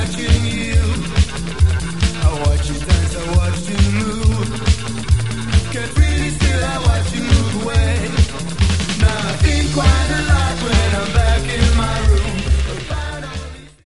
watching you. I watch you dance, I watch you move. Can't really still, I watch